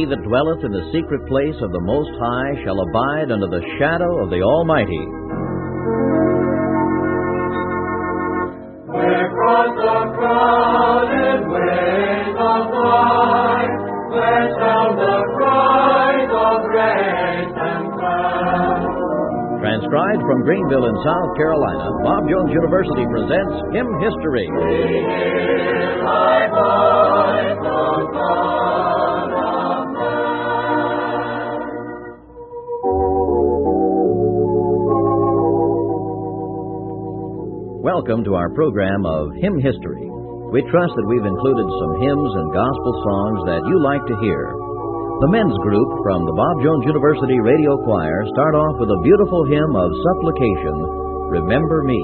that dwelleth in the secret place of the Most High shall abide under the shadow of the Almighty. Across the crowded ways of life, where sound the cries of grace and cloud. Transcribed from Greenville in South Carolina, Bob Jones University presents Hymn History. We hear thy voice, O Son of Man. Welcome to our program of Hymn History. We trust that we've included some hymns and gospel songs that you like to hear. The men's group from the Bob Jones University Radio Choir start off with a beautiful hymn of supplication, Remember Me.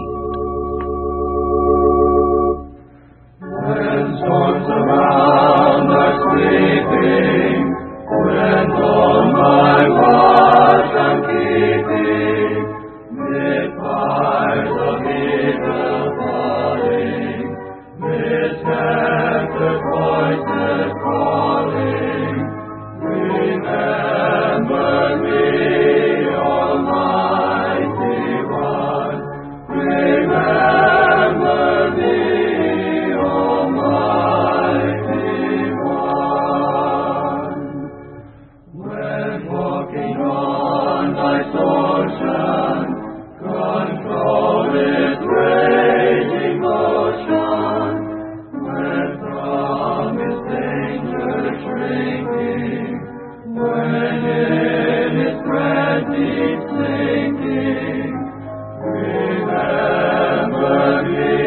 When storms around are sweeping, when all my watch I'm keeping, mid fires of evil falling, mid tempted voices calling, remember me, Almighty One. Remember me, Almighty One. When walking on life's ocean, control its raging motion, when from its danger shrinking, when in its frenzy sinking, remember me,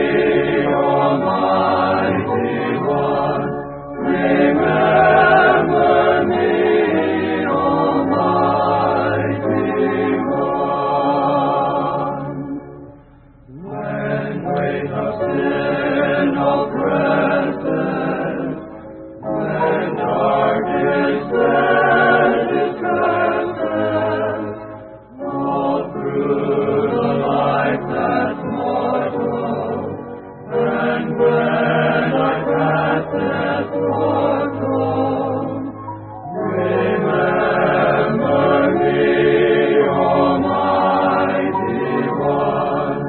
Almighty One. Remember me, Almighty One. When weight of sin oppresses, when darkness distresses, all through the life that's mortal, and when I pass this mortal, remember me, Almighty One.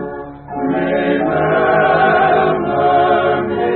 Remember me,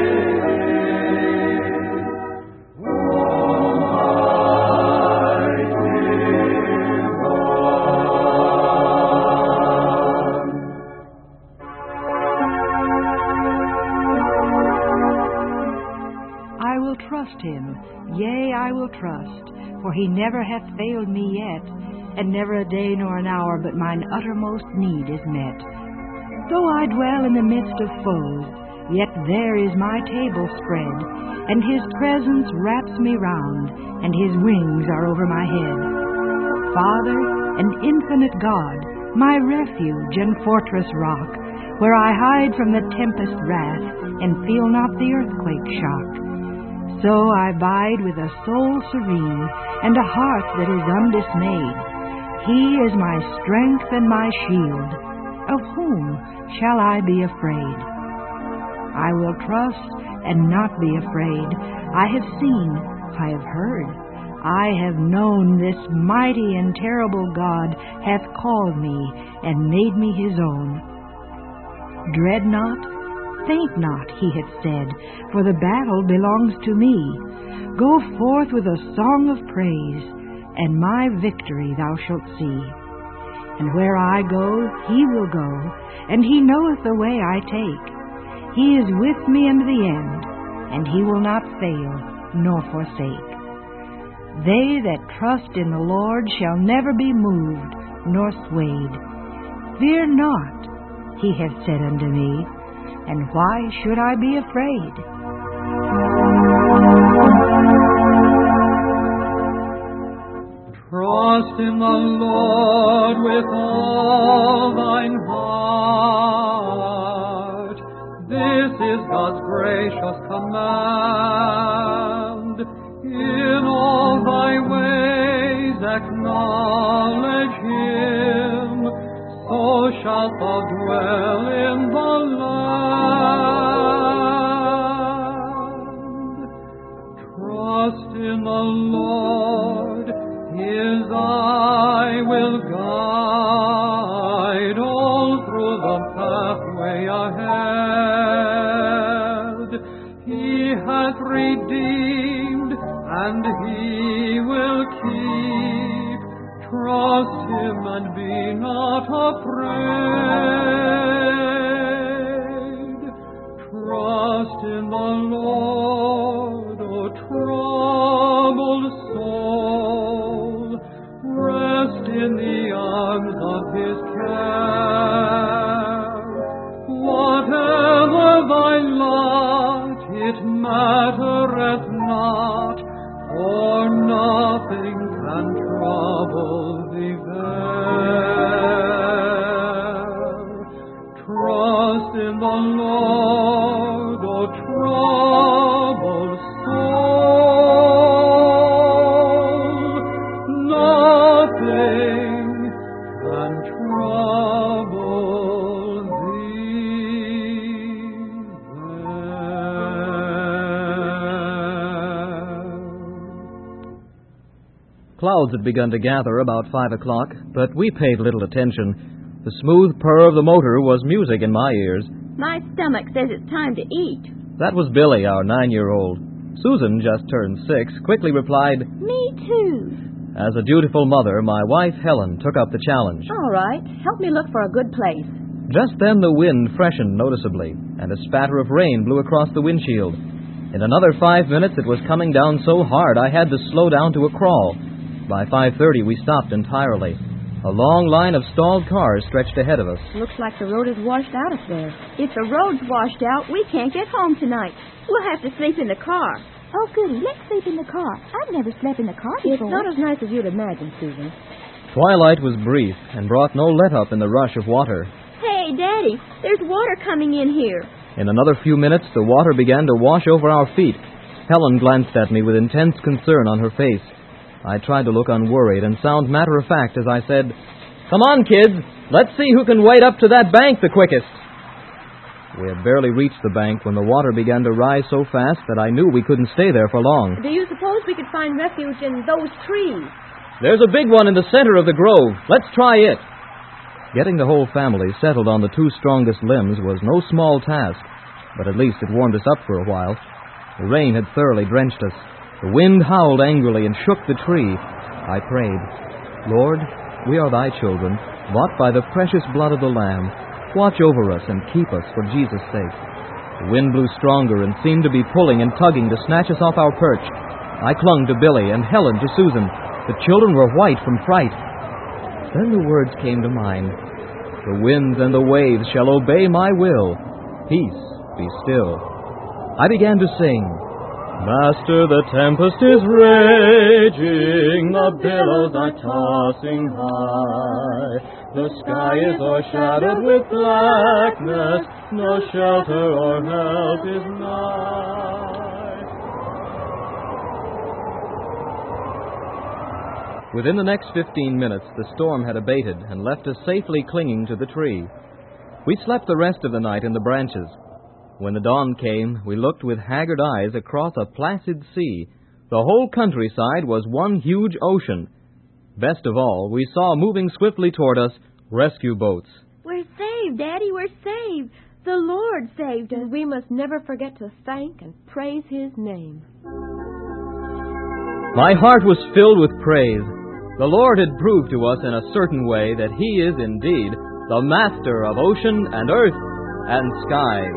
I will trust him, yea, I will trust, for he never hath failed me yet, and never a day nor an hour but mine uttermost need is met. Though I dwell in the midst of foes, yet there is my table spread, and his presence wraps me round, and his wings are over my head. Father and infinite God, my refuge and fortress rock, where I hide from the tempest wrath, and feel not the earthquake shock. So I abide with a soul serene, and a heart that is undismayed. He is my strength and my shield. Of whom shall I be afraid? I will trust and not be afraid. I have seen, I have heard, I have known this mighty and terrible God hath called me and made me his own. Dread not, faint not, he hath said, for the battle belongs to me. Go forth with a song of praise, and my victory thou shalt see. And where I go, he will go, and he knoweth the way I take. He is with me unto the end, and he will not fail nor forsake. They that trust in the Lord shall never be moved nor swayed. Fear not, he hath said unto me, and why should I be afraid? Trust in the Lord with all thine heart. This is God's gracious command. In all thy ways acknowledge him, so shalt thou dwell in the land. Trust in the Lord He hath redeemed, and He will keep. Trust Him and be not afraid. Trust in the Lord, O troubled soul. Rest in the arms of His care. Whatever thy lot, it mattereth not, for nothing can trouble thee there. Trust in the Lord, O troubled soul. Nothing can trouble thee there. Clouds had begun to gather about 5 o'clock, but we paid little attention. The smooth purr of the motor was music in my ears. My stomach says it's time to eat. That was Billy, our 9-year-old. Susan, just turned 6, quickly replied, Me too. As a dutiful mother, my wife Helen took up the challenge. All right, help me look for a good place. Just then the wind freshened noticeably, and a spatter of rain blew across the windshield. In another 5 minutes it was coming down so hard I had to slow down to a crawl. By 5:30 we stopped entirely. A long line of stalled cars stretched ahead of us. Looks like the road is washed out up there. If the road's washed out, we can't get home tonight. We'll have to sleep in the car. Oh, goody, let's sleep in the car. I've never slept in the car before. It's not as nice as you'd imagine, Susan. Twilight was brief and brought no let-up in the rush of water. Hey, Daddy, there's water coming in here. In another few minutes, the water began to wash over our feet. Helen glanced at me with intense concern on her face. I tried to look unworried and sound matter-of-fact as I said, Come on, kids, let's see who can wade up to that bank the quickest. We had barely reached the bank when the water began to rise so fast that I knew we couldn't stay there for long. Do you suppose we could find refuge in those trees? There's a big one in the center of the grove. Let's try it. Getting the whole family settled on the 2 strongest limbs was no small task, but at least it warmed us up for a while. The rain had thoroughly drenched us. The wind howled angrily and shook the tree. I prayed, Lord, we are thy children, bought by the precious blood of the Lamb. Watch over us and keep us for Jesus' sake. The wind blew stronger and seemed to be pulling and tugging to snatch us off our perch. I clung to Billy and Helen to Susan. The children were white from fright. Then the words came to mind. The winds and the waves shall obey my will. Peace, be still. I began to sing. Master, the tempest is raging, the billows are tossing high. The sky is o'ershadowed with blackness, no shelter or help is nigh. Within the next 15 minutes, the storm had abated and left us safely clinging to the tree. We slept the rest of the night in the branches. When the dawn came, we looked with haggard eyes across a placid sea. The whole countryside was one huge ocean. Best of all, we saw moving swiftly toward us rescue boats. We're saved, Daddy, we're saved. The Lord saved us. And we must never forget to thank and praise His name. My heart was filled with praise. The Lord had proved to us in a certain way that He is indeed the master of ocean and earth and skies.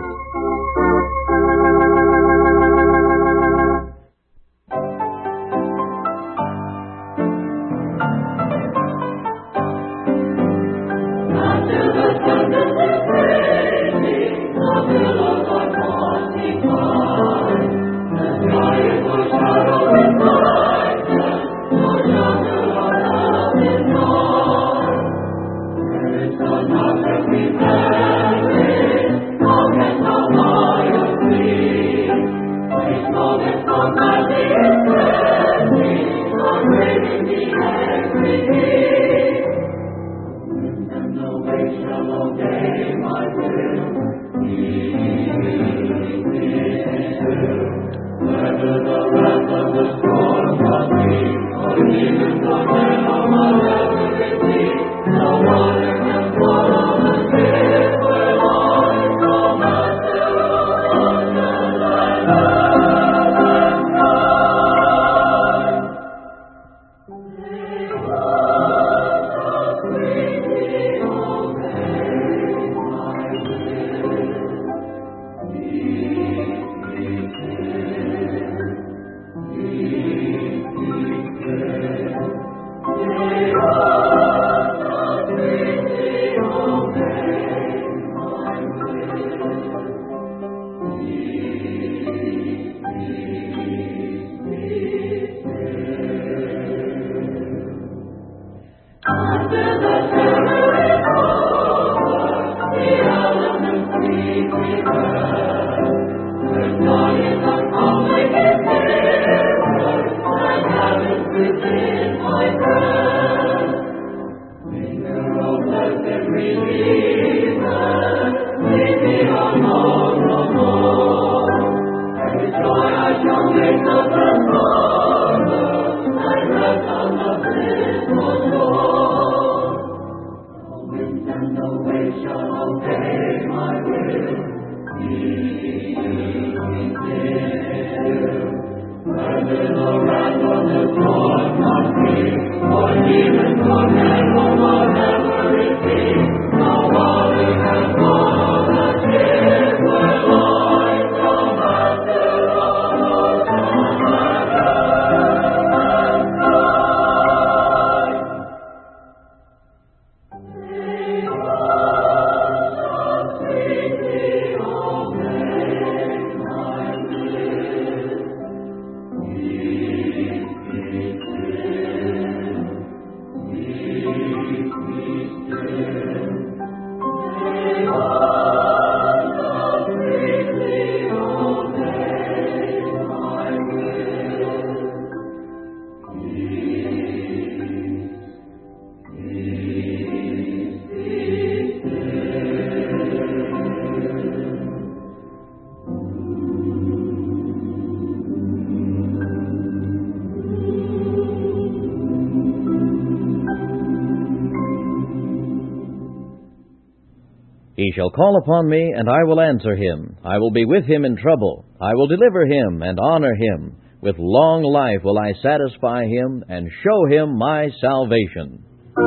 He shall call upon me, and I will answer him. I will be with him in trouble. I will deliver him and honor him. With long life will I satisfy him and show him my salvation.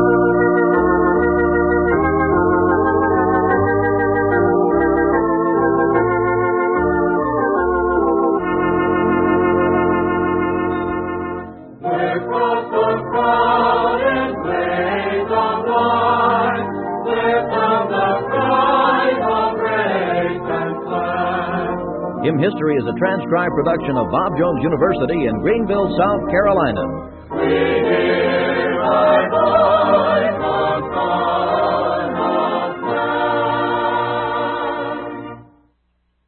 Hymn History is a transcribed production of Bob Jones University in Greenville, South Carolina.